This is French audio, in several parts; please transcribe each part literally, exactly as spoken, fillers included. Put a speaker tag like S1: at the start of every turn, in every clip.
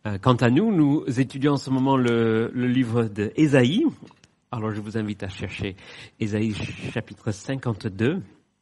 S1: Euh, quant à nous, nous étudions en ce moment le, le livre d'Ésaïe. Alors je vous invite à chercher Ésaïe chapitre cinquante-deux.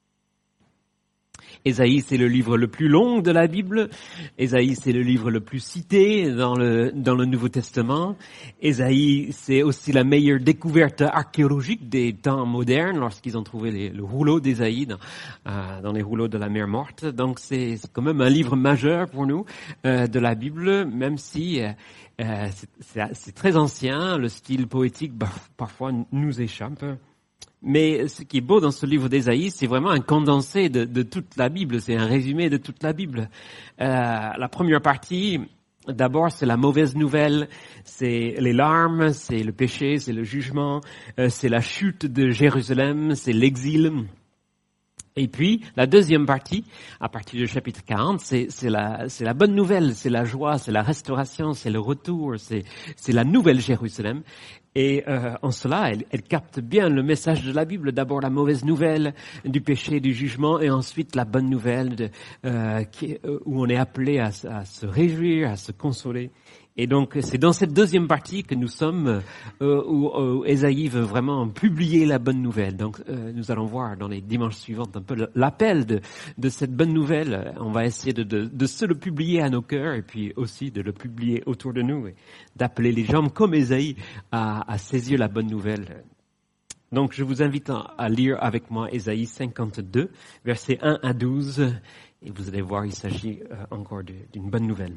S1: Ésaïe, c'est le livre le plus long de la Bible. Ésaïe, c'est le livre le plus cité dans le, dans le Nouveau Testament. Ésaïe, c'est aussi la meilleure découverte archéologique des temps modernes lorsqu'ils ont trouvé les, le rouleau d'Ésaïe dans, euh, dans les rouleaux de la mer Morte. Donc c'est, c'est quand même un livre majeur pour nous euh, de la Bible, même si euh, euh, c'est, c'est, c'est très ancien. Le style poétique bah, parfois nous échappe. Mais ce qui est beau dans ce livre d'Ésaïe, c'est vraiment un condensé de, de toute la Bible, c'est un résumé de toute la Bible. Euh, la première partie, d'abord, c'est la mauvaise nouvelle, c'est les larmes, c'est le péché, c'est le jugement, euh, c'est la chute de Jérusalem, c'est l'exil. Et puis, la deuxième partie, à partir du chapitre quarante, c'est, c'est la, c'est la bonne nouvelle, c'est la joie, c'est la restauration, c'est le retour, c'est, c'est la nouvelle Jérusalem. Et euh, en cela, elle, elle capte bien le message de la Bible. D'abord la mauvaise nouvelle du péché, du jugement, et ensuite la bonne nouvelle de, euh, qui, euh, où on est appelé à, à se réjouir, à se consoler. Et donc c'est dans cette deuxième partie que nous sommes, euh, où, où Ésaïe veut vraiment publier la bonne nouvelle. Donc euh, nous allons voir dans les dimanches suivantes un peu l'appel de, de cette bonne nouvelle. On va essayer de, de, de se le publier à nos cœurs et puis aussi de le publier autour de nous et d'appeler les gens comme Ésaïe à, à saisir la bonne nouvelle. Donc je vous invite à lire avec moi Ésaïe cinquante-deux, versets un à douze, et vous allez voir, il s'agit encore d'une bonne nouvelle.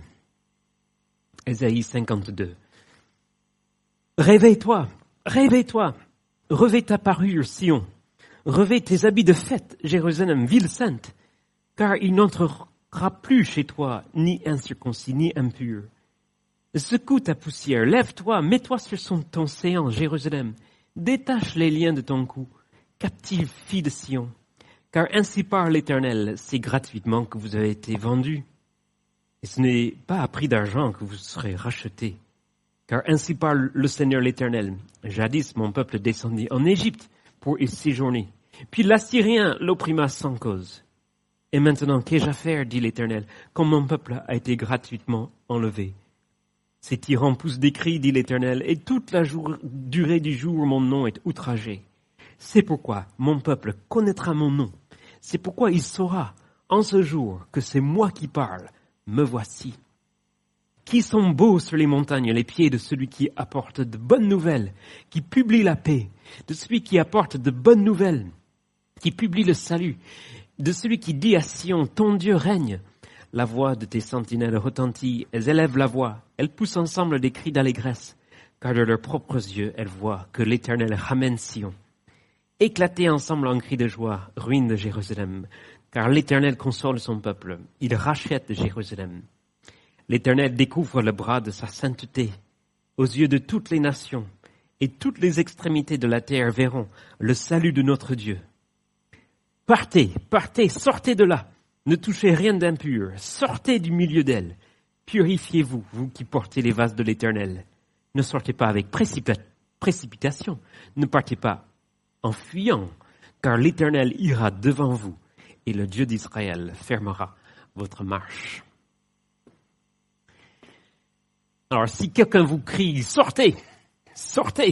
S1: Ésaïe cinquante-deux. Réveille-toi, réveille-toi, revêt ta parure, Sion, revêt tes habits de fête, Jérusalem, ville sainte, car il n'entrera plus chez toi ni incirconcis, ni impur. Secoue ta poussière, lève-toi, mets-toi sur son, ton séant, Jérusalem, détache les liens de ton cou, captive fille de Sion, car ainsi parle l'Éternel, c'est gratuitement que vous avez été vendus. Et ce n'est pas à prix d'argent que vous serez rachetés. Car ainsi parle le Seigneur l'Éternel. Jadis, mon peuple descendit en Égypte pour y séjourner. Puis l'Assyrien l'opprima sans cause. Et maintenant, qu'ai-je à faire, dit l'Éternel, quand mon peuple a été gratuitement enlevé? Ces tyrans poussent des cris, dit l'Éternel, et toute la jour, durée du jour, mon nom est outragé. C'est pourquoi mon peuple connaîtra mon nom. C'est pourquoi il saura, en ce jour, que c'est moi qui parle. Me voici. Qui sont beaux sur les montagnes les pieds de celui qui apporte de bonnes nouvelles, qui publie la paix, de celui qui apporte de bonnes nouvelles, qui publie le salut, de celui qui dit à Sion, ton Dieu règne. La voix de tes sentinelles retentit, elles élèvent la voix, elles poussent ensemble des cris d'allégresse, car de leurs propres yeux, elles voient que l'Éternel ramène Sion. Éclatez ensemble en cris de joie, ruine de Jérusalem, car l'Éternel console son peuple, il rachète Jérusalem. L'Éternel découvre le bras de sa sainteté aux yeux de toutes les nations, et toutes les extrémités de la terre verront le salut de notre Dieu. Partez, partez, sortez de là, ne touchez rien d'impur, sortez du milieu d'elle, purifiez-vous, vous qui portez les vases de l'Éternel. Ne sortez pas avec précipita- précipitation, ne partez pas en fuyant, car l'Éternel ira devant vous, et le Dieu d'Israël fermera votre marche. Alors, si quelqu'un vous crie « Sortez! Sortez !»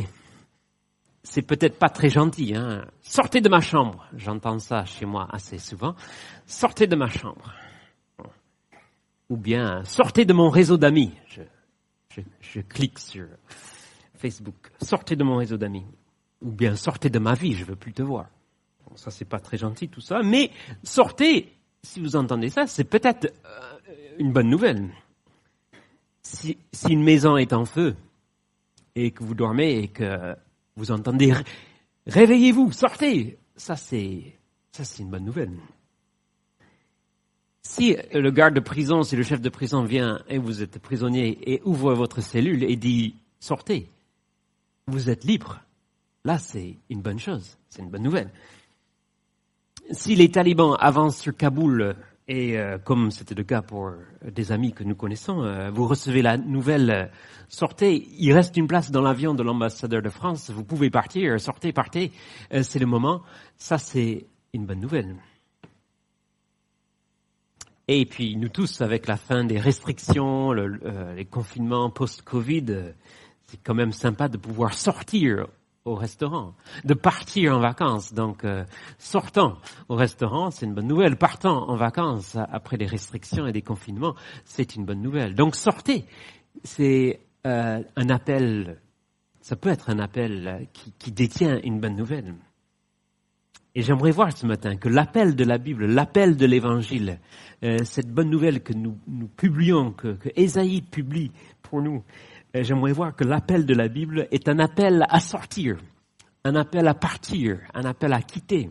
S1: c'est peut-être pas très gentil, hein. « Sortez de ma chambre !» J'entends ça chez moi assez souvent. « Sortez de ma chambre !» Ou bien « Sortez de mon réseau d'amis !» je, je, je clique sur Facebook. « Sortez de mon réseau d'amis !» Ou bien « Sortez de ma vie, je veux plus te voir !» Bon, ça, c'est pas très gentil, tout ça. Mais sortez, si vous entendez ça, c'est peut-être euh, une bonne nouvelle. Si, si une maison est en feu et que vous dormez et que vous entendez « Réveillez-vous, sortez !» Ça, c'est, ça, c'est une bonne nouvelle. Si le garde de prison, si le chef de prison vient et vous êtes prisonnier et ouvre votre cellule et dit « Sortez !» vous êtes libre. Là, c'est une bonne chose. C'est une bonne nouvelle. Si les talibans avancent sur Kaboul, et euh, comme c'était le cas pour des amis que nous connaissons, euh, vous recevez la nouvelle, euh, sortez, il reste une place dans l'avion de l'ambassadeur de France, vous pouvez partir, sortez, partez, euh, c'est le moment. Ça, c'est une bonne nouvelle. Et puis nous tous, avec la fin des restrictions, le, euh, les confinements post-Covid, euh, c'est quand même sympa de pouvoir sortir au restaurant, de partir en vacances. Donc, euh, sortant au restaurant, c'est une bonne nouvelle. Partant en vacances après les restrictions et des confinements, c'est une bonne nouvelle. Donc, sortez. C'est euh, un appel, ça peut être un appel qui, qui détient une bonne nouvelle. Et j'aimerais voir ce matin que l'appel de la Bible, l'appel de l'Évangile, euh, cette bonne nouvelle que nous, nous publions, que, que Ésaïe publie pour nous, euh, j'aimerais voir que l'appel de la Bible est un appel à sortir, un appel à partir, un appel à quitter.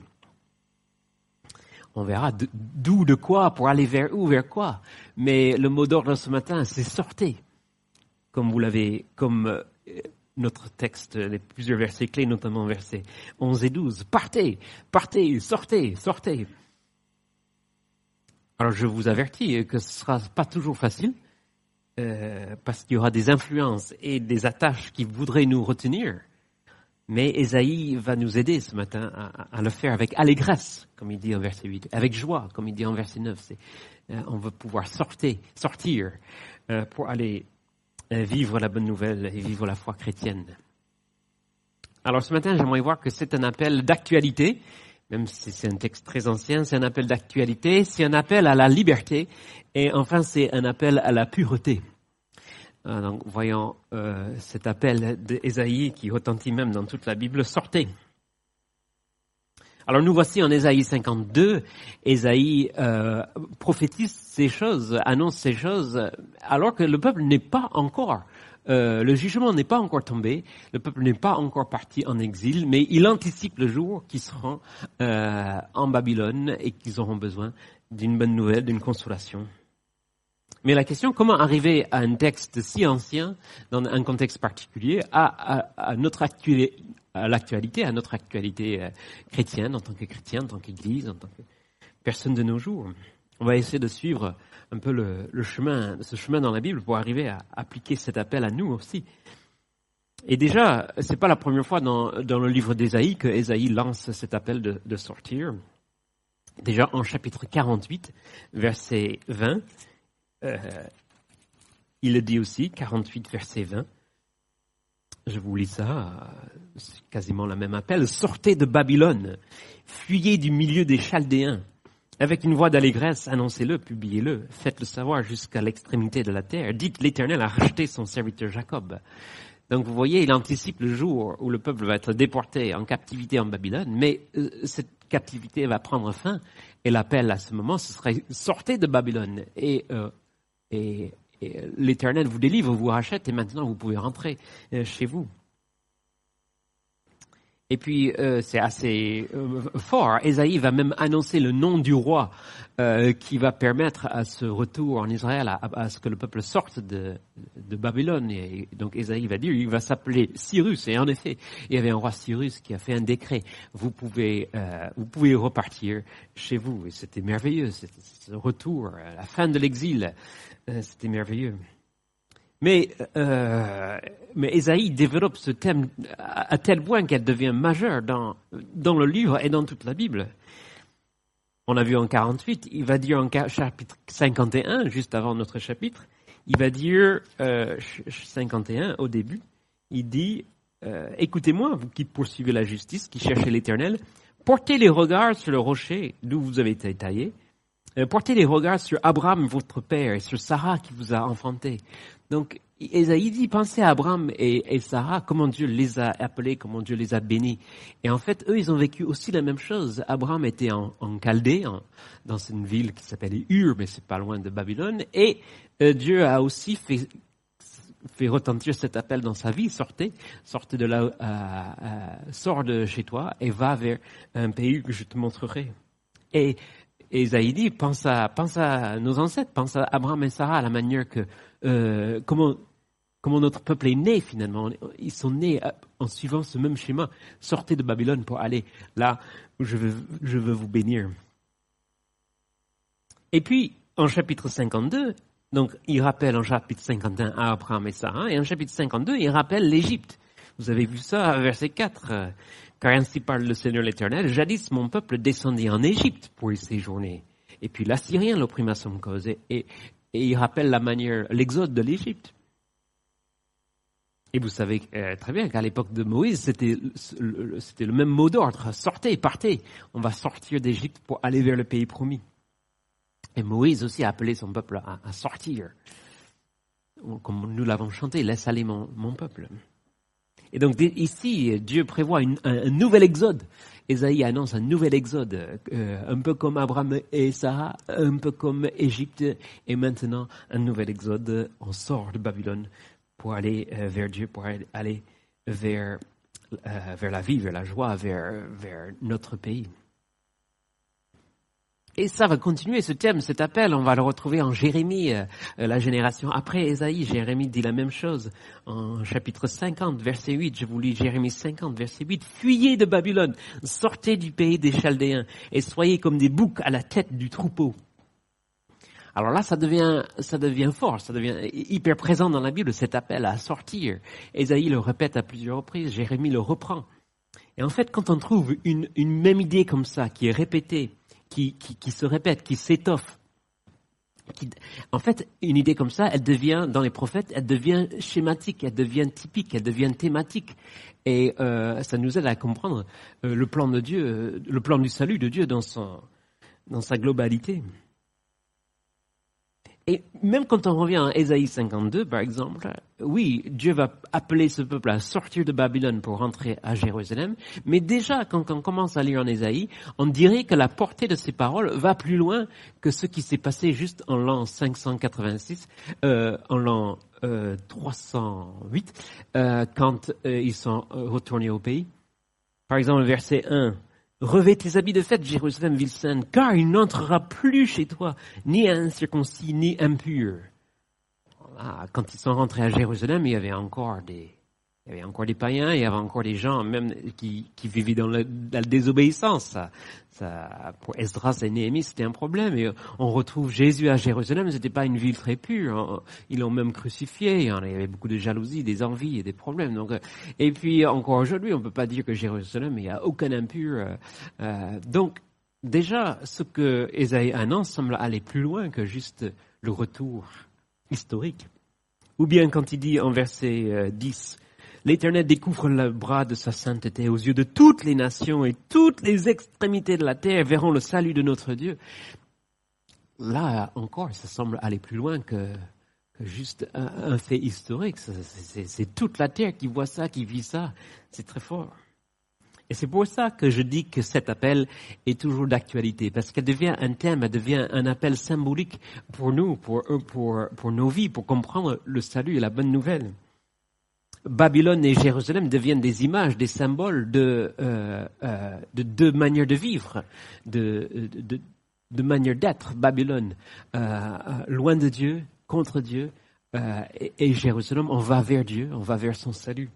S1: On verra d'où, de quoi, pour aller vers où, vers quoi. Mais le mot d'ordre ce matin, c'est sortez. Comme vous l'avez, comme euh, notre texte, les plusieurs versets clés, notamment versets onze et douze. Partez, partez, sortez, sortez. Alors je vous avertis que ce sera pas toujours facile, euh, parce qu'il y aura des influences et des attaches qui voudraient nous retenir. Mais Ésaïe va nous aider ce matin à, à le faire avec allégresse, comme il dit en verset huit, avec joie, comme il dit en verset neuf. C'est, euh, on va pouvoir sortir, sortir euh, pour aller vivre la bonne nouvelle et vivre la foi chrétienne. Alors ce matin, j'aimerais voir que c'est un appel d'actualité, même si c'est un texte très ancien, c'est un appel d'actualité, c'est un appel à la liberté, et enfin c'est un appel à la pureté. Donc voyons euh, cet appel d'Ésaïe qui retentit même dans toute la Bible, sortez. Alors nous voici en Ésaïe cinquante-deux, Ésaïe euh, prophétise ces choses, annonce ces choses, alors que le peuple n'est pas encore, euh, le jugement n'est pas encore tombé, le peuple n'est pas encore parti en exil, mais il anticipe le jour qu'ils seront euh, en Babylone et qu'ils auront besoin d'une bonne nouvelle, d'une consolation. Mais la question, comment arriver à un texte si ancien, dans un contexte particulier, à, à, à notre actualité, à l'actualité, à notre actualité euh, chrétienne, en tant que chrétien, en tant qu'église, en tant que personne de nos jours. On va essayer de suivre un peu le, le chemin, ce chemin dans la Bible pour arriver à appliquer cet appel à nous aussi. Et déjà, c'est pas la première fois dans, dans le livre d'Ésaïe que Ésaïe lance cet appel de, de sortir. Déjà en chapitre quarante-huit, verset vingt, euh, il le dit aussi, quarante-huit, verset vingt. Je vous lis ça, c'est quasiment le même appel. Sortez de Babylone, fuyez du milieu des Chaldéens. Avec une voix d'allégresse, annoncez-le, publiez-le, faites-le savoir jusqu'à l'extrémité de la terre. Dites, l'Éternel a racheté son serviteur Jacob. Donc vous voyez, il anticipe le jour où le peuple va être déporté en captivité en Babylone, mais euh, cette captivité va prendre fin, et l'appel à ce moment, ce serait sortez de Babylone, et, euh, et Et l'Éternel vous délivre, vous rachète, et maintenant vous pouvez rentrer chez vous. Et puis, euh, c'est assez euh, fort. Ésaïe va même annoncer le nom du roi euh, qui va permettre à ce retour en Israël, à, à ce que le peuple sorte de, de Babylone. Et donc, Ésaïe va dire, il va s'appeler Cyrus. Et en effet, il y avait un roi Cyrus qui a fait un décret. Vous pouvez, euh, vous pouvez repartir chez vous. Et c'était merveilleux, c'était ce retour, la fin de l'exil. Euh, c'était merveilleux. Mais, euh, mais Ésaïe développe ce thème à, à tel point qu'elle devient majeure dans, dans le livre et dans toute la Bible. On a vu en quarante-huit, il va dire en chapitre cinquante et un, juste avant notre chapitre, il va dire, euh, cinquante et un au début, il dit, euh, écoutez-moi, vous qui poursuivez la justice, qui cherchez l'Éternel, portez les regards sur le rocher d'où vous avez été taillé, euh, portez les regards sur Abraham, votre père, et sur Sarah qui vous a enfanté. Donc, Ésaïe dit, pensez à Abraham et, et Sarah, comment Dieu les a appelés, comment Dieu les a bénis. Et en fait, eux, ils ont vécu aussi la même chose. Abraham était en, en Chaldée, en, dans une ville qui s'appelait Ur, mais c'est pas loin de Babylone. Et euh, Dieu a aussi fait, fait retentir cet appel dans sa vie. Sortez, sortez de là, euh, euh, sors de chez toi et va vers un pays que je te montrerai. Et Ésaïe dit, pense à, pense à nos ancêtres, pense à Abraham et Sarah, à la manière que, euh, comment, comment notre peuple est né finalement. Ils sont nés en suivant ce même schéma. Sortez de Babylone pour aller là où je veux, je veux vous bénir. Et puis, en chapitre cinquante-deux, donc il rappelle en chapitre cinquante et un à Abraham et Sarah, et en chapitre cinquante-deux, il rappelle l'Égypte. Vous avez vu ça, verset quatre. Car ainsi parle le Seigneur l'Éternel, jadis mon peuple descendit en Égypte pour y séjourner. Et puis l'Assyrien l'opprime à son cause. Et, et, et il rappelle la manière, l'exode de l'Égypte. Et vous savez euh, très bien qu'à l'époque de Moïse, c'était le, c'était le même mot d'ordre. Sortez, partez. On va sortir d'Égypte pour aller vers le pays promis. Et Moïse aussi a appelé son peuple à, à sortir. Comme nous l'avons chanté, laisse aller mon, mon peuple. Et donc ici, Dieu prévoit une, un, un nouvel exode. Ésaïe annonce un nouvel exode, euh, un peu comme Abraham et Sarah, un peu comme Égypte. Et maintenant, un nouvel exode. On sort de Babylone pour aller euh, vers Dieu, pour aller vers, euh, vers la vie, vers la joie, vers, vers notre pays. Et ça va continuer, ce thème, cet appel, on va le retrouver en Jérémie, euh, la génération après Ésaïe. Jérémie dit la même chose en chapitre cinquante, verset huit. Je vous lis Jérémie cinquante, verset huit. Fuyez de Babylone, sortez du pays des Chaldéens et soyez comme des boucs à la tête du troupeau. Alors là, ça devient, ça devient fort, ça devient hyper présent dans la Bible, cet appel à sortir. Ésaïe le répète à plusieurs reprises, Jérémie le reprend. Et en fait, quand on trouve une, une même idée comme ça, qui est répétée, qui, qui, qui se répète, qui s'étoffe, qui, en fait, une idée comme ça, elle devient, dans les prophètes, elle devient schématique, elle devient typique, elle devient thématique. Et euh, ça nous aide à comprendre euh, le plan de Dieu, euh, le plan du salut de Dieu dans son, dans sa globalité. Et même quand on revient à Ésaïe cinquante-deux, par exemple, oui, Dieu va appeler ce peuple à sortir de Babylone pour rentrer à Jérusalem, mais déjà, quand on commence à lire en Ésaïe, on dirait que la portée de ces paroles va plus loin que ce qui s'est passé juste en l'an cinq cent quatre-vingt-six, euh, en l'an euh, trois cent huit, euh, quand euh, ils sont retournés au pays. Par exemple, verset un. Revêt tes habits de fête, Jérusalem, ville sainte, car il n'entrera plus chez toi, ni incirconcis, ni impur. Voilà. Quand ils sont rentrés à Jérusalem, il y avait encore des, il y avait encore des païens, il y avait encore des gens même qui, qui vivaient dans, le, dans la désobéissance. Ça, ça, pour Esdras et Néhémie, c'était un problème. Et on retrouve Jésus à Jérusalem, c'était pas une ville très pure. Ils l'ont même crucifié. Il y avait beaucoup de jalousie, des envies et des problèmes. Donc, et puis encore aujourd'hui, on peut pas dire que Jérusalem, il n'y a aucun impur. Euh, donc, déjà, ce que Ésaïe annonce semble aller plus loin que juste le retour historique. Ou bien quand il dit en verset euh, dix, l'Éternel découvre le bras de sa sainteté aux yeux de toutes les nations et toutes les extrémités de la terre verront le salut de notre Dieu. Là encore, ça semble aller plus loin que, que juste un, un fait historique. C'est, c'est, c'est toute la terre qui voit ça, qui vit ça. C'est très fort. Et c'est pour ça que je dis que cet appel est toujours d'actualité, parce qu'elle devient un thème, elle devient un appel symbolique pour nous, pour, pour, pour nos vies, pour comprendre le salut et la bonne nouvelle. Babylone et Jérusalem deviennent des images, des symboles de, euh, euh, de deux manières de vivre, de, de, de, de manières d'être. Babylone, euh, loin de Dieu, contre Dieu, euh, et, et Jérusalem, on va vers Dieu, on va vers son salut.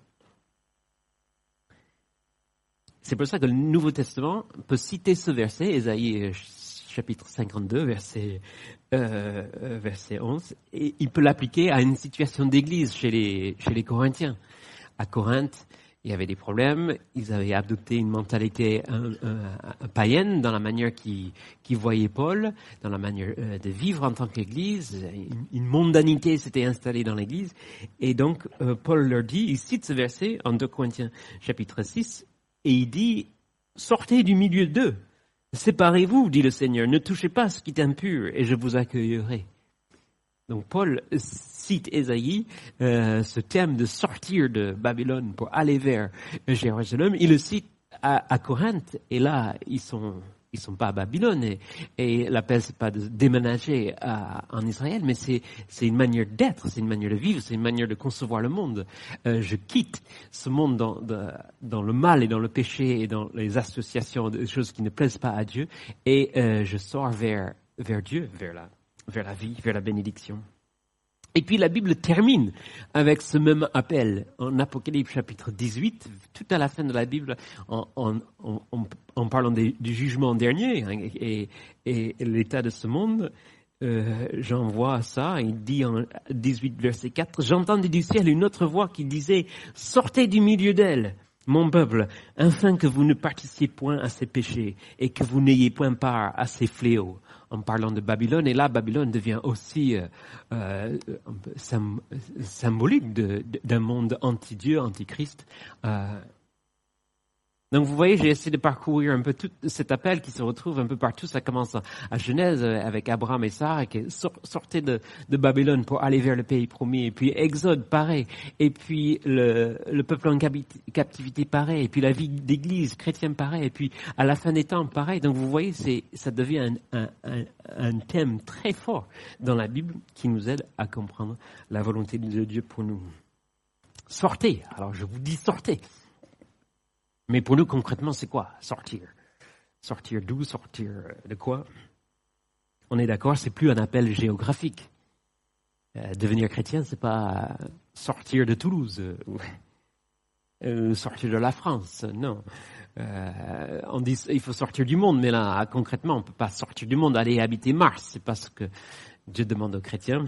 S1: C'est pour ça que le Nouveau Testament peut citer ce verset, Ésaïe chapitre cinquante-deux, verset, euh, verset onze, et il peut l'appliquer à une situation d'église chez les, chez les Corinthiens. À Corinthe, il y avait des problèmes, ils avaient adopté une mentalité un, un, un païenne dans la manière qu'ils, qu'ils voyaient Paul, dans la manière euh, de vivre en tant qu'église, une, une mondanité s'était installée dans l'église, et donc euh, Paul leur dit, il cite ce verset en deux Corinthiens chapitre six, et il dit, sortez du milieu d'eux. Séparez-vous, dit le Seigneur, ne touchez pas ce qui est impur et je vous accueillerai. Donc Paul cite Ésaïe, euh, ce thème de sortir de Babylone pour aller vers Jérusalem. Il le cite à, à Corinthe et là, ils sont... Ils sont pas à Babylone et, et l'appel c'est pas de déménager à, en Israël, mais c'est c'est une manière d'être, c'est une manière de vivre, c'est une manière de concevoir le monde. Euh, je quitte ce monde dans, de, dans le mal et dans le péché et dans les associations de choses qui ne plaisent pas à Dieu et euh, je sors vers vers Dieu, vers la vers la vie, vers la bénédiction. Et puis la Bible termine avec ce même appel en Apocalypse chapitre dix-huit, tout à la fin de la Bible, en, en, en, en parlant des, du jugement dernier hein, et, et, et l'état de ce monde. Euh, Jean voit ça, il dit en dix-huit verset quatre, « J'entendais du ciel une autre voix qui disait « Sortez du milieu d'elle, mon peuple, afin que vous ne participiez point à ses péchés et que vous n'ayez point part à ses fléaux. » en parlant de Babylone. Et là, Babylone devient aussi euh, euh, un peu sym- symbolique de, de, d'un monde anti-Dieu, anti-Christ. Euh, Donc vous voyez, j'ai essayé de parcourir un peu tout cet appel qui se retrouve un peu partout. Ça commence à Genèse avec Abraham et Sarah qui sortaient de, de Babylone pour aller vers le pays promis. Et puis Exode, pareil. Et puis le, le peuple en captivité, pareil. Et puis la vie d'église chrétienne, pareil. Et puis à la fin des temps, pareil. Donc vous voyez, c'est, ça devient un, un, un, un thème très fort dans la Bible qui nous aide à comprendre la volonté de Dieu pour nous. Sortez. Alors je vous dis sortez. Mais pour nous, concrètement, c'est quoi? Sortir. Sortir d'où? Sortir de quoi? On est d'accord, c'est plus un appel géographique. Euh, devenir chrétien, c'est pas sortir de Toulouse, euh, sortir de la France, non. Euh, on dit il faut sortir du monde, mais là, concrètement, on peut pas sortir du monde, aller habiter Mars. C'est pas ce que Dieu demande aux chrétiens.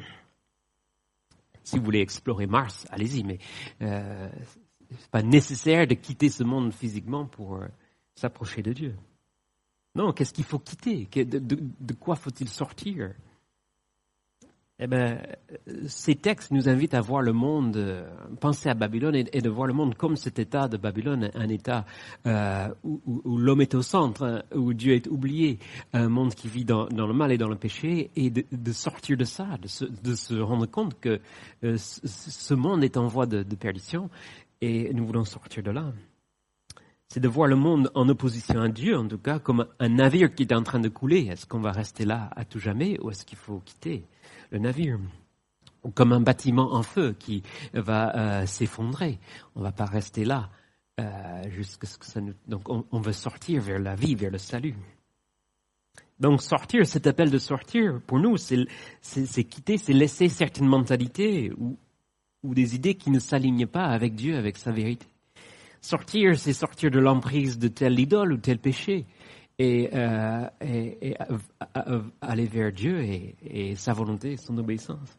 S1: Si vous voulez explorer Mars, allez-y, mais euh, c'est pas nécessaire de quitter ce monde physiquement pour euh, s'approcher de Dieu. Non, qu'est-ce qu'il faut quitter? De, de, de quoi faut-il sortir? Eh bien, ces textes nous invitent à voir le monde, euh, penser à Babylone et, et de voir le monde comme cet état de Babylone, un état euh, où, où, où l'homme est au centre, hein, où Dieu est oublié, un monde qui vit dans, dans le mal et dans le péché, et de, de sortir de ça, de se, de se rendre compte que euh, ce, ce monde est en voie de, de perdition. Et nous voulons sortir de là. C'est de voir le monde en opposition à Dieu, en tout cas, comme un navire qui est en train de couler. Est-ce qu'on va rester là à tout jamais ou est-ce qu'il faut quitter le navire? Ou comme un bâtiment en feu qui va euh, s'effondrer. On ne va pas rester là euh, jusqu'à ce que ça nous... Donc on, on veut sortir vers la vie, vers le salut. Donc sortir, cet appel de sortir, pour nous, c'est, c'est, c'est quitter, c'est laisser certaines mentalités ou ou des idées qui ne s'alignent pas avec Dieu, avec sa vérité. Sortir, c'est sortir de l'emprise de telle idole ou tel péché et, euh, et, et euh, euh, aller vers Dieu et, et sa volonté, son obéissance.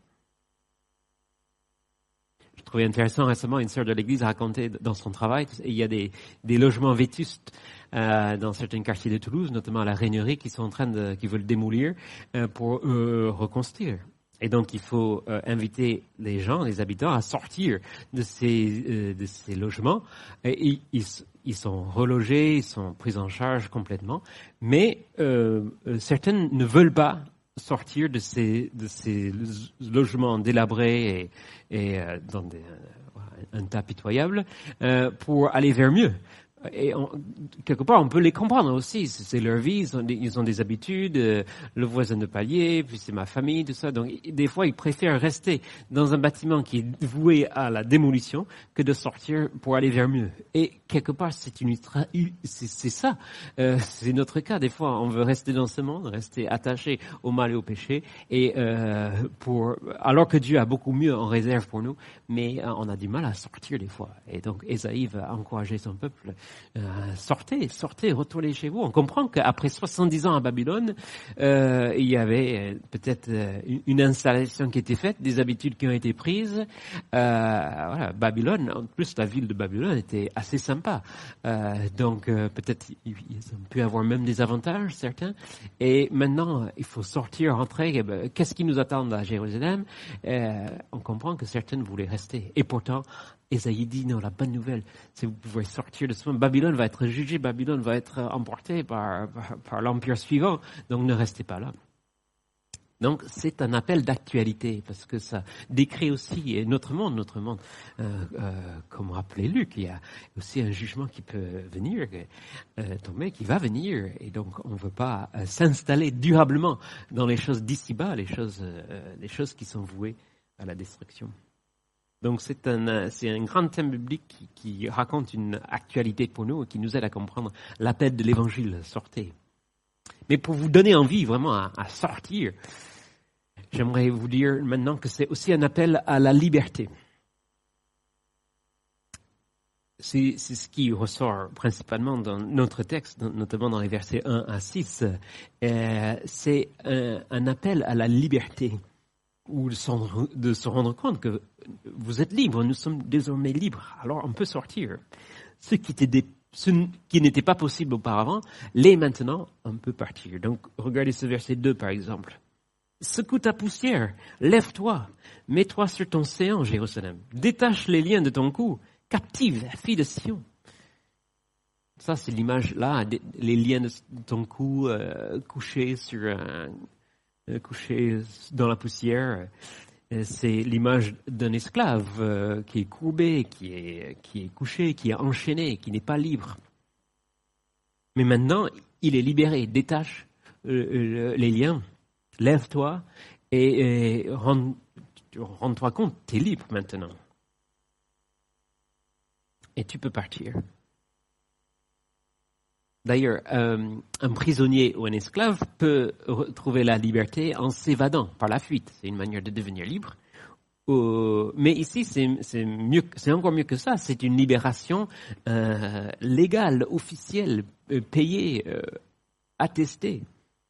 S1: Je trouvais intéressant récemment, une sœur de l'église a raconté dans son travail, il y a des, des logements vétustes euh, dans certains quartiers de Toulouse, notamment à la Rainerie, qui sont en train de, qui veulent démolir euh, pour euh, reconstruire. Et donc, il faut euh, inviter les gens, les habitants, à sortir de ces, euh, de ces logements. Et ils, ils sont relogés, ils sont pris en charge complètement. Mais euh, certaines ne veulent pas sortir de ces, de ces logements délabrés et, et euh, dans des, euh, un tas pitoyable euh, pour aller vers mieux. Et on, quelque part, on peut les comprendre aussi. C'est leur vie, ils ont des, ils ont des habitudes, euh, le voisin de palier, puis c'est ma famille, tout ça. Donc, des fois, ils préfèrent rester dans un bâtiment qui est voué à la démolition que de sortir pour aller vers mieux. Et quelque part, c'est une, c'est, c'est ça. Euh, c'est notre cas. Des fois, on veut rester dans ce monde, rester attaché au mal et au péché, et euh, pour, alors que Dieu a beaucoup mieux en réserve pour nous, mais euh, on a du mal à sortir des fois. Et donc, Ésaïe va encourager son peuple. Euh, sortez, sortez, retournez chez vous. On comprend qu'après soixante-dix ans à Babylone, euh, il y avait peut-être euh, une installation qui était faite, des habitudes qui ont été prises. Euh, voilà, Babylone, en plus la ville de Babylone était assez sympa. Euh, donc euh, peut-être ils ont pu avoir même des avantages, certains. Et maintenant, il faut sortir, rentrer. Eh ben, qu'est-ce qui nous attend à Jérusalem? euh, On comprend que certaines voulaient rester. Et pourtant, Ésaïe dit, non, la bonne nouvelle, c'est que vous pouvez sortir de ce monde. Babylone va être jugée, Babylone va être emportée par, par, par l'empire suivant, donc ne restez pas là. Donc c'est un appel d'actualité, parce que ça décrit aussi notre monde, notre monde, euh, euh, comme rappelait Luc, il y a aussi un jugement qui peut venir, euh, tomber, qui va venir, et donc on ne veut pas euh, s'installer durablement dans les choses d'ici-bas, les choses, euh, les choses qui sont vouées à la destruction. Donc c'est un, c'est un grand thème biblique qui, qui raconte une actualité pour nous et qui nous aide à comprendre l'appel de l'évangile, sortez. Mais pour vous donner envie vraiment à, à sortir, j'aimerais vous dire maintenant que c'est aussi un appel à la liberté. C'est, c'est ce qui ressort principalement dans notre texte, notamment dans les versets un à six. Euh, c'est un, un appel à la liberté. Ou de se rendre compte que vous êtes libre, nous sommes désormais libres, alors on peut sortir. Ceux qui étaient ce qui n'était pas possible auparavant, l'est maintenant, on peut partir. Donc, regardez ce verset deux, par exemple. Secoue ta poussière, lève-toi, mets-toi sur ton séant, Jérusalem. Détache les liens de ton cou, captive la fille de Sion. Ça, c'est l'image là, les liens de ton cou euh, couchés sur un, euh, couchés dans la poussière. C'est l'image d'un esclave euh, qui est courbé, qui est, qui est couché, qui est enchaîné, qui n'est pas libre. Mais maintenant, il est libéré. Détache euh, les liens, lève-toi et, et rends, rends-toi compte, tu es libre maintenant. Et tu peux partir. D'ailleurs, euh, un prisonnier ou un esclave peut retrouver la liberté en s'évadant par la fuite. C'est une manière de devenir libre. Euh, mais ici, c'est, c'est, mieux, c'est encore mieux que ça. C'est une libération euh, légale, officielle, euh, payée, euh, attestée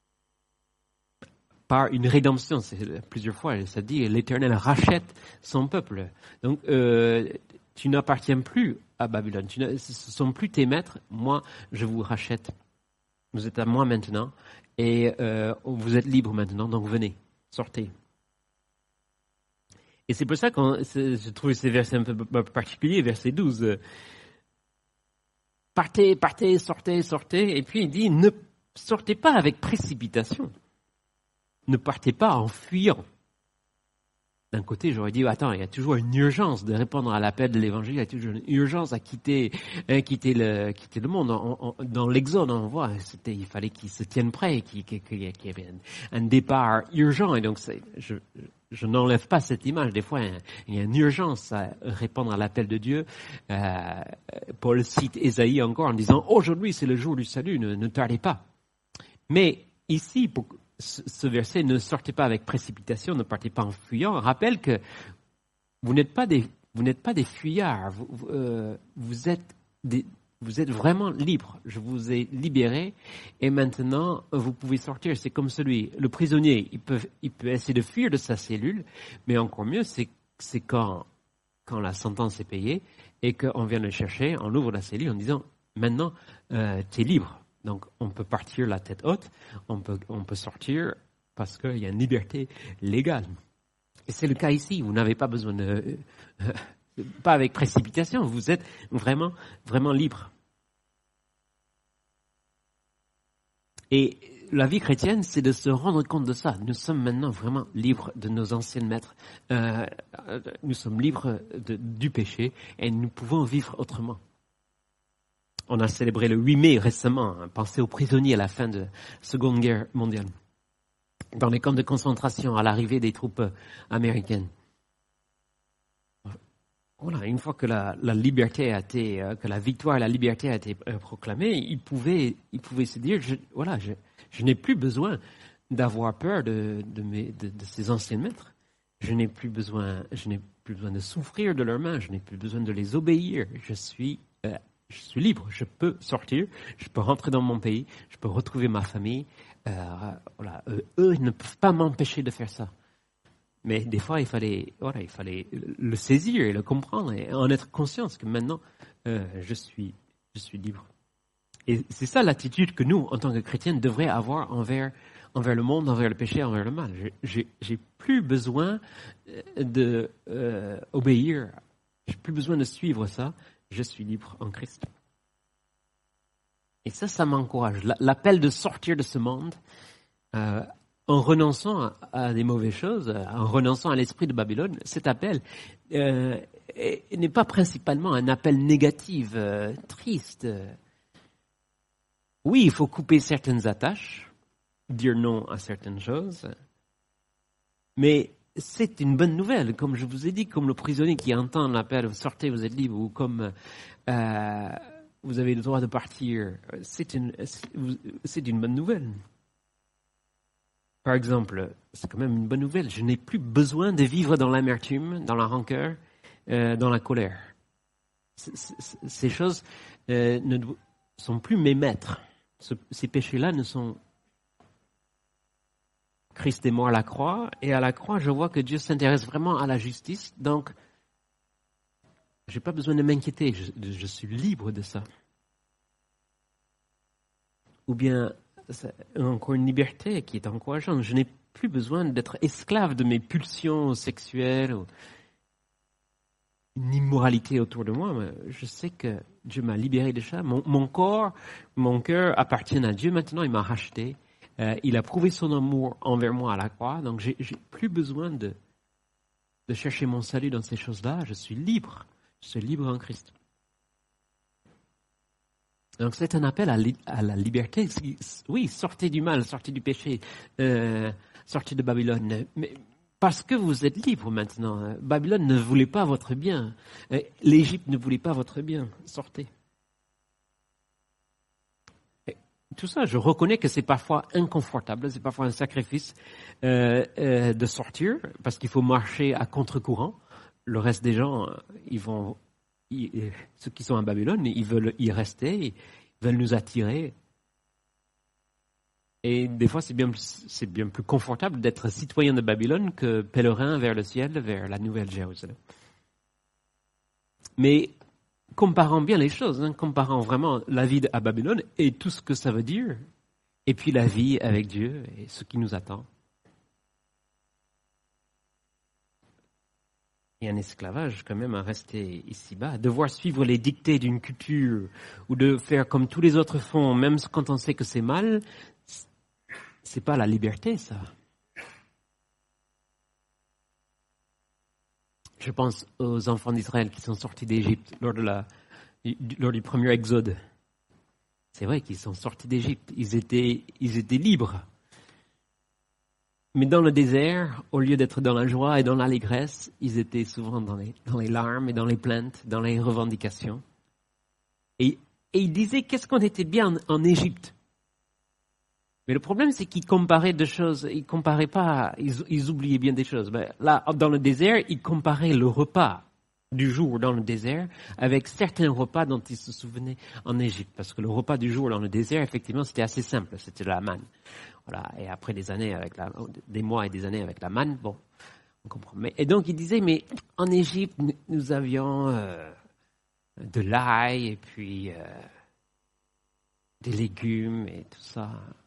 S1: par une rédemption. C'est, plusieurs fois, ça dit, l'Éternel rachète son peuple. Donc, euh, tu n'appartiens plus à Babylone. Tu ne, ce ne sont plus tes maîtres. Moi, je vous rachète. Vous êtes à moi maintenant. Et euh, vous êtes libres maintenant. Donc venez, sortez. Et c'est pour ça que je trouve ces versets un peu particuliers, verset douze. Partez, partez, sortez, sortez. Et puis il dit, ne sortez pas avec précipitation. Ne partez pas en fuyant. D'un côté, j'aurais dit, attends, il y a toujours une urgence de répondre à l'appel de l'Évangile, il y a toujours une urgence à quitter, hein, quitter, le, quitter le monde. On, on, dans l'Exode, on voit, c'était, il fallait qu'ils se tiennent prêts, qu'il, qu'il, qu'il y avait un, un départ urgent. Et donc, c'est, je, je n'enlève pas cette image. Des fois, il y a une urgence à répondre à l'appel de Dieu. Euh, Paul cite Ésaïe encore en disant, aujourd'hui, c'est le jour du salut, ne, ne tardez pas. Mais ici, pour ce verset, ne sortez pas avec précipitation, ne partez pas en fuyant, rappelle que vous n'êtes pas des, vous n'êtes pas des fuyards, vous, euh, vous, êtes des, vous êtes vraiment libres. Je vous ai libérés et maintenant vous pouvez sortir. C'est comme celui, le prisonnier, il peut, il peut essayer de fuir de sa cellule, mais encore mieux, c'est, c'est quand, quand la sentence est payée et qu'on vient le chercher, on ouvre la cellule en disant, maintenant, euh, tu es libre. Donc, on peut partir la tête haute, on peut, on peut sortir parce qu'il y a une liberté légale. Et c'est le cas ici. Vous n'avez pas besoin de, euh, pas avec précipitation. Vous êtes vraiment, vraiment libre. Et la vie chrétienne, c'est de se rendre compte de ça. Nous sommes maintenant vraiment libres de nos anciens maîtres. Euh, nous sommes libres de, du péché et nous pouvons vivre autrement. On a célébré le huit mai récemment, hein, pensez aux prisonniers à la fin de la Seconde Guerre mondiale, dans les camps de concentration à l'arrivée des troupes américaines. Voilà, une fois que la, la liberté a été, euh, que la victoire et la liberté a été euh, proclamée, ils pouvaient, ils pouvaient se dire, je, voilà, je, je n'ai plus besoin d'avoir peur de, de, mes, de, de ces anciens maîtres. Je n'ai plus besoin, je n'ai plus besoin de souffrir de leurs mains. Je n'ai plus besoin de les obéir. Je suis euh, Je suis libre, je peux sortir, je peux rentrer dans mon pays, je peux retrouver ma famille. Euh, voilà, eux, eux, ils ne peuvent pas m'empêcher de faire ça. Mais des fois, il fallait, voilà, il fallait le saisir et le comprendre et en être conscient que maintenant, euh, je suis, je suis libre. Et c'est ça l'attitude que nous, en tant que chrétiens, devrions avoir envers, envers le monde, envers le péché, envers le mal. J'ai, j'ai, j'ai plus besoin de euh, obéir, j'ai plus besoin de suivre ça. Je suis libre en Christ. Et ça, ça m'encourage. L'appel de sortir de ce monde, euh, en renonçant à, à des mauvaises choses, en renonçant à l'esprit de Babylone, cet appel euh, est, n'est pas principalement un appel négatif, euh, triste. Oui, il faut couper certaines attaches, dire non à certaines choses, mais c'est une bonne nouvelle, comme je vous ai dit, comme le prisonnier qui entend l'appel « sortez, vous êtes libre » ou comme euh, « vous avez le droit de partir ». C'est une, c'est une bonne nouvelle. Par exemple, c'est quand même une bonne nouvelle. Je n'ai plus besoin de vivre dans l'amertume, dans la rancœur, euh, dans la colère. C- c- ces choses euh, ne sont plus mes maîtres. Ce, ces péchés-là ne sont Christ est mort à la croix, et à la croix, je vois que Dieu s'intéresse vraiment à la justice, donc je n'ai pas besoin de m'inquiéter, je, je suis libre de ça. ou bien c'est encore une liberté qui est encourageante. Je n'ai plus besoin d'être esclave de mes pulsions sexuelles ou une immoralité autour de moi. Mais je sais que Dieu m'a libéré de ça. Mon, mon corps, mon cœur appartiennent à Dieu maintenant. Il m'a racheté. Euh, il a prouvé son amour envers moi à la croix. Donc, j'ai, j'ai plus besoin de, de chercher mon salut dans ces choses-là. Je suis libre. Je suis libre en Christ. Donc, c'est un appel à, li- à la liberté. Oui, sortez du mal, sortez du péché, euh, sortez de Babylone. Mais parce que vous êtes libre maintenant. Babylone ne voulait pas votre bien. L'Égypte ne voulait pas votre bien. Sortez. Et tout ça, je reconnais que c'est parfois inconfortable, c'est parfois un sacrifice euh, euh, de sortir, parce qu'il faut marcher à contre-courant. Le reste des gens, ils vont, ils, ceux qui sont à Babylone, ils veulent y rester, ils veulent nous attirer. Et des fois, c'est bien, c'est bien plus confortable d'être citoyen de Babylone que pèlerin vers le ciel, vers la nouvelle Jérusalem. Mais comparons bien les choses, hein, comparons vraiment la vie à Babylone et tout ce que ça veut dire, et puis la vie avec Dieu et ce qui nous attend. Et un esclavage quand même à rester ici-bas, devoir suivre les dictées d'une culture ou de faire comme tous les autres font, même quand on sait que c'est mal, c'est pas la liberté, ça. Je pense aux enfants d'Israël qui sont sortis d'Égypte lors de la, lors du premier exode. C'est vrai qu'ils sont sortis d'Égypte. Ils étaient, ils étaient libres. Mais dans le désert, au lieu d'être dans la joie et dans l'allégresse, ils étaient souvent dans les, dans les larmes et dans les plaintes, dans les revendications. Et, et ils disaient qu'est-ce qu'on était bien en, en Égypte. Mais le problème, c'est qu'ils comparaient deux choses. Ils comparaient pas, ils, ils oubliaient bien des choses. Ben, là, dans le désert, ils comparaient le repas du jour dans le désert avec certains repas dont ils se souvenaient en Égypte. Parce que le repas du jour dans le désert, effectivement, c'était assez simple. C'était la manne. Voilà. Et après des années avec la, des mois et des années avec la manne, bon, on comprend. Mais, et donc, ils disaient, mais en Égypte, nous avions euh, de l'ail et puis euh, des légumes et tout ça.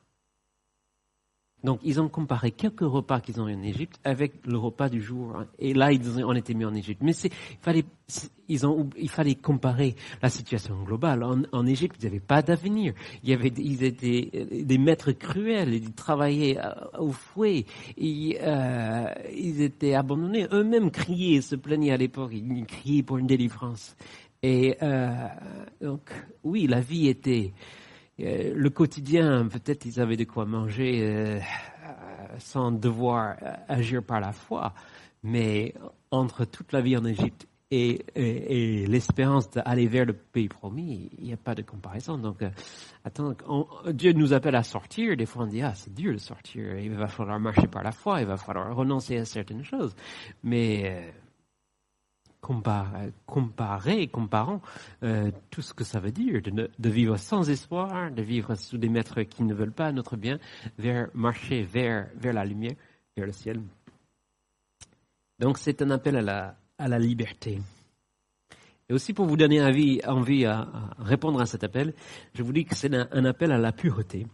S1: Donc, ils ont comparé quelques repas qu'ils ont eu en Égypte avec le repas du jour. Et là, ils disaient, on était mis en Égypte. Mais c'est, il fallait, ils ont, il fallait comparer la situation globale. En, en Égypte, ils n'avaient pas d'avenir. Il y avait, ils étaient des maîtres cruels. Ils travaillaient au fouet. Et, euh, ils étaient abandonnés. Eux-mêmes criaient, se plaignaient à l'époque. Ils criaient pour une délivrance. Et euh, donc, oui, la vie était... Euh, le quotidien, peut-être ils avaient de quoi manger euh, sans devoir agir par la foi, mais entre toute la vie en Égypte et, et, et l'espérance d'aller vers le pays promis, il n'y a pas de comparaison. Donc, euh, attends, on, Dieu nous appelle à sortir. Des fois, on dit ah c'est dur de sortir. Il va falloir marcher par la foi, il va falloir renoncer à certaines choses, mais euh, Comparer, comparer, comparons euh, tout ce que ça veut dire de, de vivre sans espoir, de vivre sous des maîtres qui ne veulent pas notre bien, vers marcher vers vers la lumière, vers le ciel. Donc c'est un appel à la à la liberté. Et aussi pour vous donner envie, envie à, à répondre à cet appel, je vous dis que c'est un, un appel à la pureté.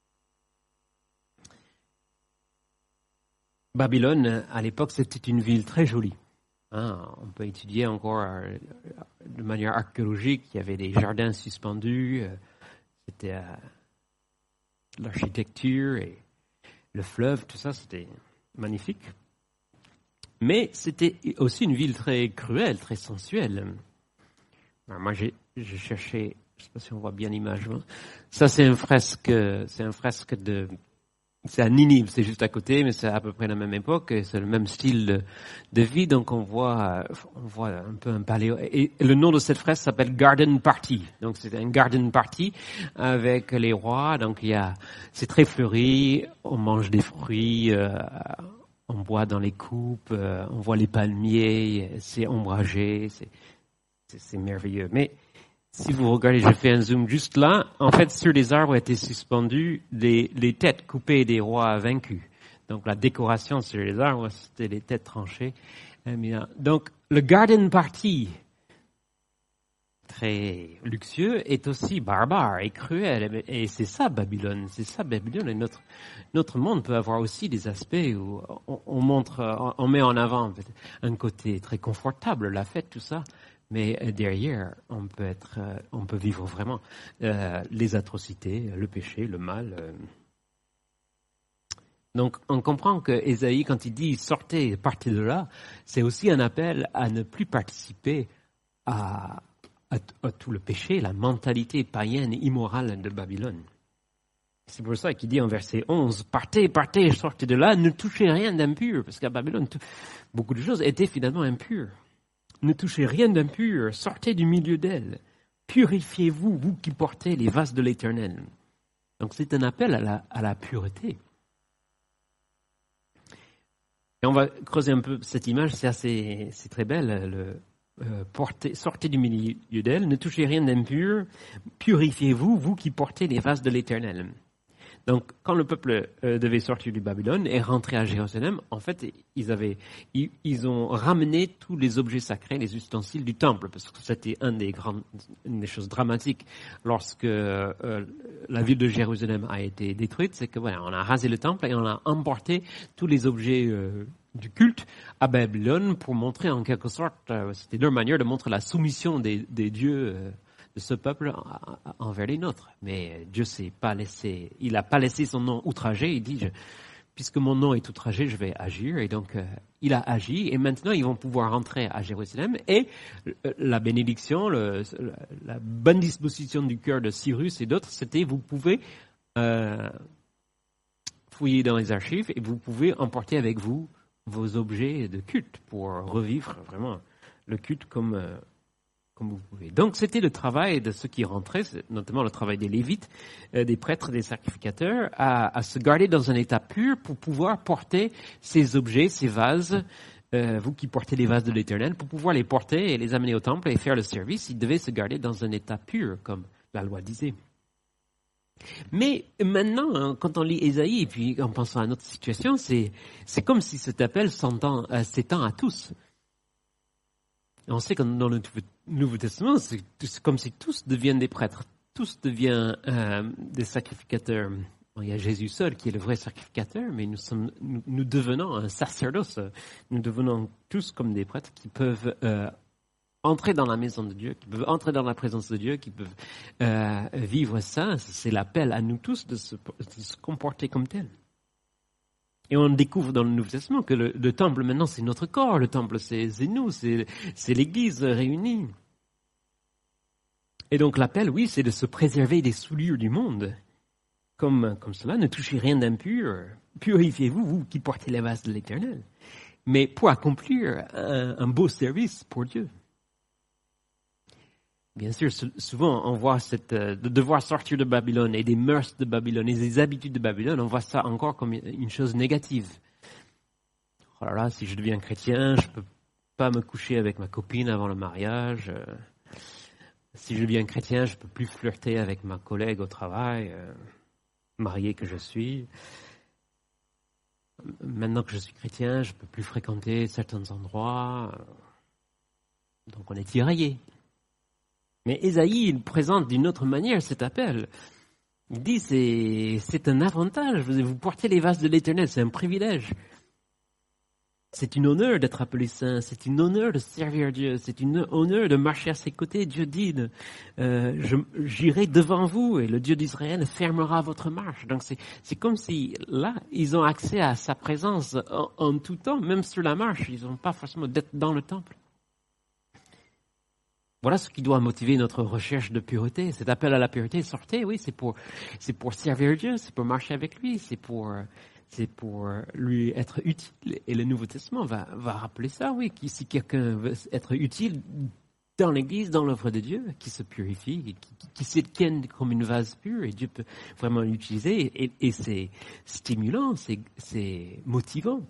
S1: Babylone, à l'époque, c'était une ville très jolie. Hein, on peut étudier encore euh, de manière archéologique, il y avait des jardins suspendus, euh, c'était euh, l'architecture et le fleuve, tout ça, c'était magnifique. Mais c'était aussi une ville très cruelle, très sensuelle. Alors moi, j'ai, j'ai cherché, je ne sais pas si on voit bien l'image. Hein. Ça, c'est un fresque, c'est un fresque de... C'est à Ninive, c'est juste à côté, mais c'est à peu près la même époque, et c'est le même style de, de vie, donc on voit, on voit un peu un palais. Et le nom de cette fresque s'appelle Garden Party. Donc c'est un garden party avec les rois. Donc il y a, c'est très fleuri, on mange des fruits, euh, on boit dans les coupes, euh, on voit les palmiers, c'est ombragé, c'est, c'est, c'est merveilleux. Mais si vous regardez, je fais un zoom juste là. En fait, sur les arbres étaient suspendues les, les têtes coupées des rois vaincus. Donc, la décoration sur les arbres, c'était les têtes tranchées. Donc, le garden party, très luxueux est aussi barbare et cruel. Et c'est ça Babylone, c'est ça Babylone. Et notre, notre monde peut avoir aussi des aspects où on, on montre, on met en avant un côté très confortable, la fête, tout ça. Mais derrière, on peut être, on peut vivre vraiment euh, les atrocités, le péché, le mal. Euh. Donc, on comprend que Ésaïe, quand il dit sortez, partez de là, c'est aussi un appel à ne plus participer à, à, à tout le péché, la mentalité païenne et immorale de Babylone. C'est pour ça qu'il dit en verset onze, partez, partez, sortez de là, ne touchez rien d'impur, parce qu'à Babylone, tout, beaucoup de choses étaient finalement impures. Ne touchez rien d'impur, sortez du milieu d'elle, purifiez-vous, vous qui portez les vases de l'Éternel. Donc c'est un appel à la, à la pureté. Et on va creuser un peu cette image, c'est assez, c'est très belle. Le, euh, portez, sortez du milieu d'elle, ne touchez rien d'impur, purifiez-vous, vous qui portez les vases de l'Éternel. Donc, quand le peuple euh, devait sortir du Babylone et rentrer à Jérusalem, en fait, ils avaient, ils, ils ont ramené tous les objets sacrés, les ustensiles du temple, parce que c'était un des grandes, une des choses dramatiques lorsque euh, la ville de Jérusalem a été détruite, c'est que voilà, on a rasé le temple et on a emporté tous les objets euh, du culte à Babylone pour montrer en quelque sorte, euh, c'était leur manière de montrer la soumission des, des dieux. Euh, de ce peuple envers les nôtres. Mais Dieu s'est pas laissé, il n'a pas laissé son nom outragé. Il dit, je, puisque mon nom est outragé, je vais agir. Et donc, euh, il a agi. Et maintenant, ils vont pouvoir rentrer à Jérusalem. Et euh, la bénédiction, le, la bonne disposition du cœur de Cyrus et d'autres, c'était, vous pouvez euh, fouiller dans les archives et vous pouvez emporter avec vous vos objets de culte pour revivre vraiment le culte comme... Euh, comme vous pouvez. Donc, c'était le travail de ceux qui rentraient, notamment le travail des Lévites, euh, des prêtres, des sacrificateurs, à, à se garder dans un état pur pour pouvoir porter ces objets, ces vases, euh, vous qui portez les vases de l'Éternel, pour pouvoir les porter et les amener au temple et faire le service, ils devaient se garder dans un état pur, comme la loi disait. Mais maintenant, hein, quand on lit Ésaïe, et puis en pensant à notre situation, c'est, c'est comme si cet appel s'entend, euh, s'étend à tous. On sait que dans le Nouveau Testament, c'est, c'est comme si tous deviennent des prêtres, tous deviennent euh, des sacrificateurs. Bon, il y a Jésus seul qui est le vrai sacrificateur, mais nous, sommes, nous, nous devenons un sacerdoce. Nous devenons tous comme des prêtres qui peuvent euh, entrer dans la maison de Dieu, qui peuvent entrer dans la présence de Dieu, qui peuvent euh, vivre ça. C'est l'appel à nous tous de se, de se comporter comme tel. Et on découvre dans le Nouveau Testament que le, le temple, maintenant, c'est notre corps. Le temple, c'est, c'est nous, c'est, c'est l'Église réunie. Et donc l'appel, oui, c'est de se préserver des souillures du monde. Comme, comme cela, ne touchez rien d'impur. Purifiez-vous, vous qui portez les vases de l'Éternel. Mais pour accomplir un, un beau service pour Dieu. Bien sûr, souvent, on voit cette, euh, de devoir sortir de Babylone et des mœurs de Babylone et des habitudes de Babylone, on voit ça encore comme une chose négative. Oh là là, si je deviens chrétien, je peux pas me coucher avec ma copine avant le mariage. Euh, si je deviens chrétien, je peux plus flirter avec ma collègue au travail, euh, marié que je suis. Maintenant que je suis chrétien, je peux plus fréquenter certains endroits. Euh, donc on est tiraillé. Mais Ésaïe, il présente d'une autre manière cet appel. Il dit, c'est, c'est un avantage. Vous portez les vases de l'Éternel, c'est un privilège. C'est un honneur d'être appelé saint. C'est un honneur de servir Dieu. C'est un honneur de marcher à ses côtés. Dieu dit, euh, je, j'irai devant vous et le Dieu d'Israël fermera votre marche. Donc c'est, c'est comme si là, ils ont accès à sa présence en, en tout temps, même sur la marche. Ils n'ont pas forcément d'être dans le temple. Voilà ce qui doit motiver notre recherche de pureté. Cet appel à la pureté, sortez, oui, c'est pour, c'est pour servir Dieu, c'est pour marcher avec lui, c'est pour, c'est pour lui être utile. Et le Nouveau Testament va, va rappeler ça, oui, que si quelqu'un veut être utile dans l'Église, dans l'œuvre de Dieu, qui se purifie, qui, qui se tienne comme une vase pure, et Dieu peut vraiment l'utiliser, et, et c'est stimulant, c'est, c'est motivant.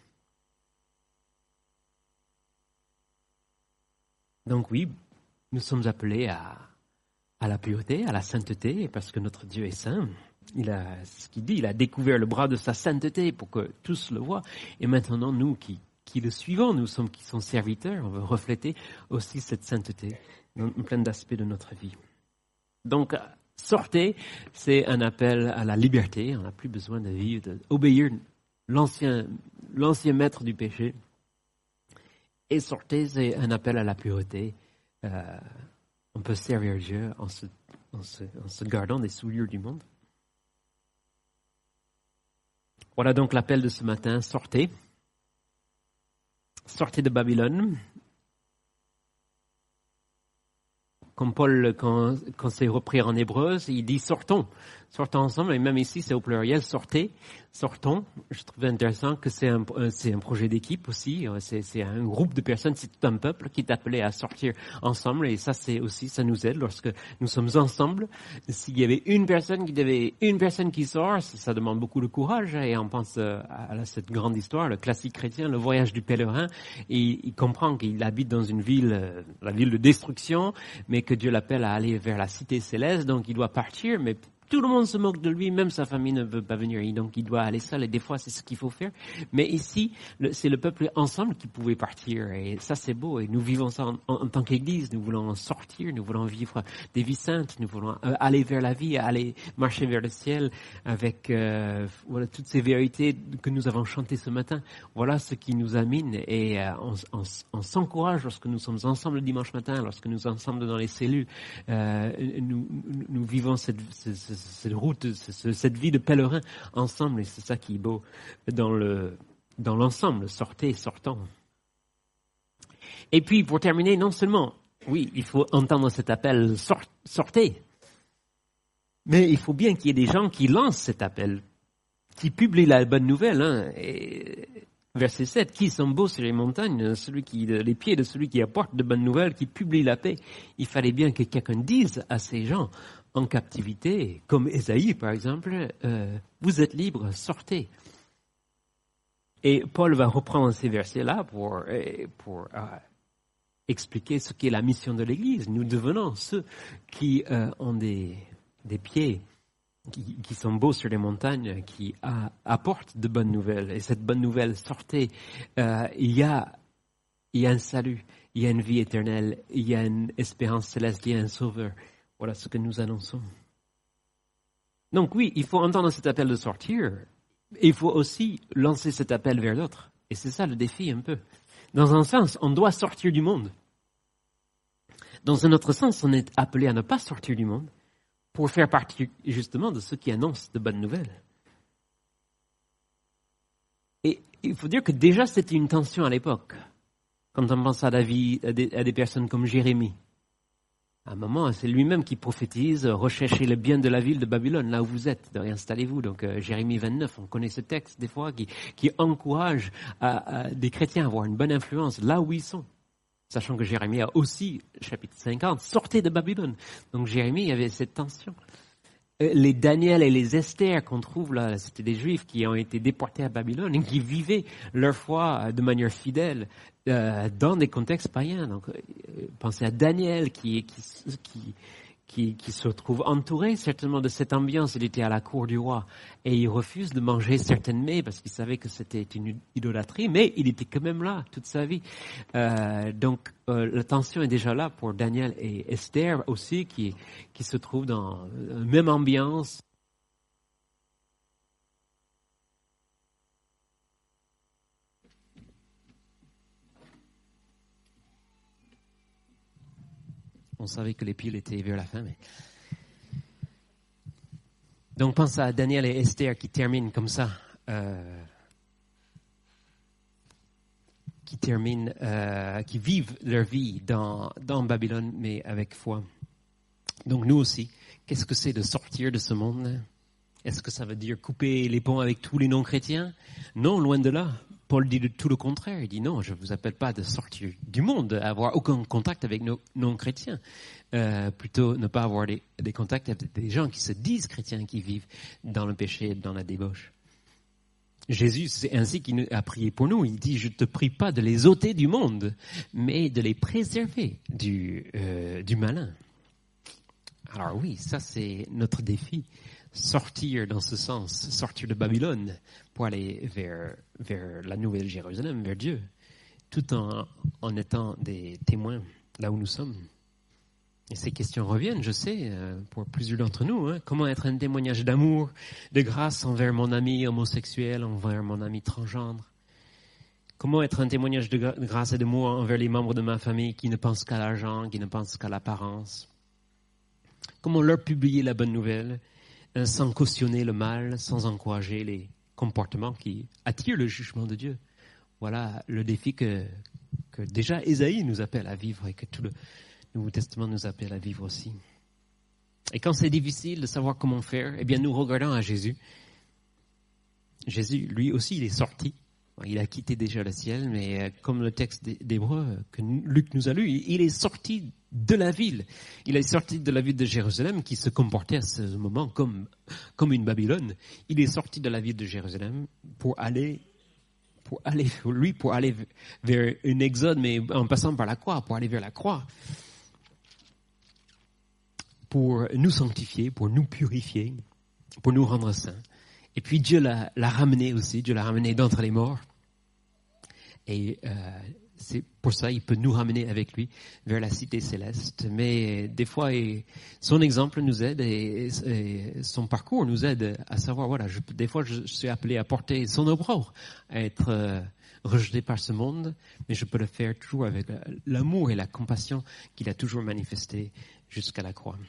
S1: Donc oui, nous sommes appelés à, à la pureté, à la sainteté, parce que notre Dieu est saint. Il a, ce qu'il dit, il a découvert le bras de sa sainteté pour que tous le voient. Et maintenant, nous qui, qui le suivons, nous sommes qui sont serviteurs, on veut refléter aussi cette sainteté dans plein d'aspects de notre vie. Donc, sortez, c'est un appel à la liberté, on n'a plus besoin de vivre, d'obéir l'ancien, l'ancien maître du péché. Et sortez, c'est un appel à la pureté. Euh, on peut servir Dieu en se, en, se, en se gardant des souillures du monde. Voilà donc l'appel de ce matin, sortez. Sortez de Babylone. Comme Paul, quand, quand c'est repris en hébreu, il dit sortons. Sortons ensemble, et même ici c'est au pluriel, sortez, sortons. Je trouve intéressant que c'est un, c'est un projet d'équipe aussi, c'est, c'est un groupe de personnes, c'est tout un peuple qui est appelé à sortir ensemble, et ça c'est aussi, ça nous aide lorsque nous sommes ensemble. S'il y avait une personne qui devait, une personne qui sort, ça, ça demande beaucoup de courage, et on pense à, à cette grande histoire, le classique chrétien, le voyage du pèlerin, et il comprend qu'il habite dans une ville, la ville de destruction, mais que Dieu l'appelle à aller vers la cité céleste, donc il doit partir, mais tout le monde se moque de lui, même sa famille ne veut pas venir, donc il doit aller seul, et des fois c'est ce qu'il faut faire. Mais ici, le, c'est le peuple ensemble qui pouvait partir, et ça c'est beau, et nous vivons ça en, en, en tant qu'Église, nous voulons sortir, nous voulons vivre des vies saintes, nous voulons euh, aller vers la vie, aller marcher vers le ciel, avec euh, voilà, toutes ces vérités que nous avons chantées ce matin. Voilà ce qui nous amène, et euh, on, on, on s'encourage lorsque nous sommes ensemble le dimanche matin, lorsque nous sommes ensemble dans les cellules, euh, nous, nous, nous vivons cette, cette, cette cette route, cette vie de pèlerin ensemble, et c'est ça qui est beau dans le dans l'ensemble, sortez, sortons. Et puis, pour terminer, non seulement, oui, il faut entendre cet appel, sort, sortez, mais il faut bien qu'il y ait des gens qui lancent cet appel, qui publient la bonne nouvelle, hein, et verset sept, qui sont beaux sur les montagnes, celui qui, les pieds de celui qui apporte de bonnes nouvelles, qui publie la paix. Il fallait bien que quelqu'un dise à ces gens, en captivité, comme Ésaïe par exemple, euh, vous êtes libres, sortez. Et Paul va reprendre ces versets-là pour, pour euh, expliquer ce qu'est la mission de l'Église. Nous devenons ceux qui euh, ont des, des pieds, qui, qui sont beaux sur les montagnes, qui a, apportent de bonnes nouvelles. Et cette bonne nouvelle, sortez, euh, il y a, il y a un salut, il y a une vie éternelle, il y a une espérance céleste, il y a un sauveur. Voilà ce que nous annonçons. Donc oui, il faut entendre cet appel de sortir. Il faut aussi lancer cet appel vers l'autre. Et c'est ça le défi un peu. Dans un sens, on doit sortir du monde. Dans un autre sens, on est appelé à ne pas sortir du monde pour faire partie justement de ceux qui annoncent de bonnes nouvelles. Et il faut dire que déjà c'était une tension à l'époque. Quand on pense à la vie, à des, à des personnes comme Jérémie. À un moment, c'est lui-même qui prophétise, recherchez le bien de la ville de Babylone, là où vous êtes, installez-vous. Donc euh, Jérémie vingt-neuf, on connaît ce texte des fois, qui, qui encourage à, à des chrétiens à avoir une bonne influence là où ils sont. Sachant que Jérémie a aussi, chapitre cinquante, sortez de Babylone. Donc Jérémie avait cette tension. Les Daniel et les Esther qu'on trouve là, c'était des Juifs qui ont été déportés à Babylone et qui vivaient leur foi de manière fidèle euh, dans des contextes païens. Donc, euh, pensez à Daniel qui, qui, qui, qui, qui se retrouve entouré certainement de cette ambiance. Il était à la cour du roi et il refuse de manger certaines mets parce qu'il savait que c'était une idolâtrie, mais il était quand même là toute sa vie. Euh, donc, euh, la tension est déjà là pour Daniel et Esther aussi qui, qui se trouvent dans la même ambiance. On savait que les piles étaient vers la fin, mais... Donc, pense à Daniel et Esther qui terminent comme ça, euh, qui terminent, euh, qui vivent leur vie dans, dans Babylone, mais avec foi. Donc, nous aussi, qu'est-ce que c'est de sortir de ce monde? Est-ce que ça veut dire couper les ponts avec tous les non-chrétiens? Non, loin de là. Paul dit de tout le contraire. Il dit non, je ne vous appelle pas de sortir du monde, à avoir aucun contact avec nos non-chrétiens. Euh, plutôt ne pas avoir des, des contacts avec des gens qui se disent chrétiens, qui vivent dans le péché, dans la débauche. Jésus, c'est ainsi qu'il a prié pour nous. Il dit, je ne te prie pas de les ôter du monde, mais de les préserver du, euh, du malin. Alors oui, ça c'est notre défi sortir dans ce sens, sortir de Babylone pour aller vers, vers la nouvelle Jérusalem, vers Dieu, tout en, en étant des témoins là où nous sommes. Et ces questions reviennent, je sais, pour plusieurs d'entre nous. Hein. Comment être un témoignage d'amour, de grâce envers mon ami homosexuel, envers mon ami transgenre? Comment être un témoignage de grâce et d'amour envers les membres de ma famille qui ne pensent qu'à l'argent, qui ne pensent qu'à l'apparence? Comment leur publier la bonne nouvelle sans cautionner le mal, sans encourager les comportements qui attirent le jugement de Dieu? Voilà le défi que, que déjà Ésaïe nous appelle à vivre et que tout le Nouveau Testament nous appelle à vivre aussi. Et quand c'est difficile de savoir comment faire, eh bien nous regardons à Jésus. Jésus, lui aussi, il est sorti. Il a quitté déjà le ciel, mais comme le texte d'Hébreux que Luc nous a lu, il est sorti de la ville. Il est sorti de la ville de Jérusalem qui se comportait à ce moment comme, comme une Babylone. Il est sorti de la ville de Jérusalem pour aller, pour aller, lui, pour aller vers une exode, mais en passant par la croix, pour aller vers la croix. Pour nous sanctifier, pour nous purifier, pour nous rendre saints. Et puis Dieu l'a, l'a ramené aussi, Dieu l'a ramené d'entre les morts. Et euh, c'est pour ça qu'il peut nous ramener avec lui vers la cité céleste. Mais des fois, et son exemple nous aide et, et son parcours nous aide à savoir, voilà, je, des fois je suis appelé à porter son opprobre, à être euh, rejeté par ce monde, mais je peux le faire toujours avec l'amour et la compassion qu'il a toujours manifesté jusqu'à la croix.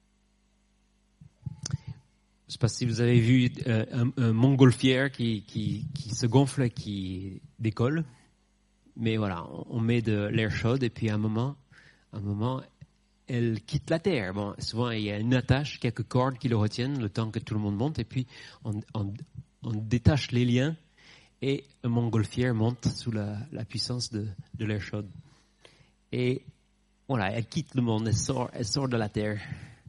S1: Je ne sais pas si vous avez vu euh, un, un montgolfière qui, qui, qui se gonfle et qui décolle. Mais voilà, on, on met de l'air chaud et puis à un moment, à un moment, elle quitte la terre. Bon, souvent, il y a une attache, quelques cordes qui le retiennent le temps que tout le monde monte. Et puis, on, on, on détache les liens et un montgolfière monte sous la, la puissance de, de l'air chaud. Et voilà, elle quitte le monde, elle sort, elle sort de la terre.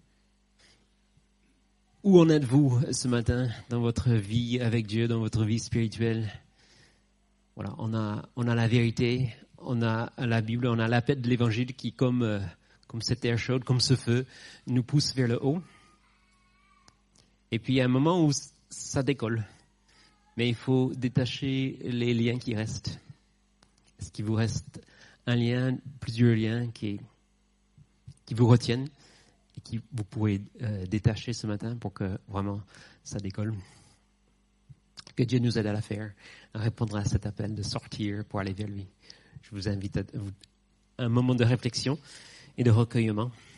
S1: Où en êtes-vous ce matin dans votre vie avec Dieu, dans votre vie spirituelle? Voilà, on a, on a la vérité, on a la Bible, on a l'appel de l'Évangile qui, comme, euh, comme cette terre chaude, comme ce feu, nous pousse vers le haut. Et puis il y a un moment où ça décolle, mais il faut détacher les liens qui restent. Est-ce qu'il vous reste un lien, plusieurs liens qui, qui vous retiennent? Et qui vous pourrez euh, détacher ce matin pour que vraiment ça décolle. Que Dieu nous aide à la faire, à répondre à cet appel de sortir pour aller vers lui. Je vous invite à, à un moment de réflexion et de recueillement.